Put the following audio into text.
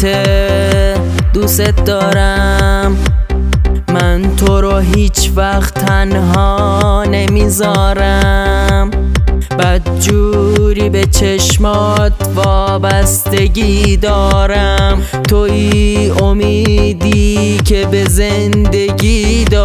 دوست دارم. من تو رو هیچ وقت تنها نمیذارم. بدجوری به چشمات وابستگی دارم. توی امیدی که به زندگی دارم.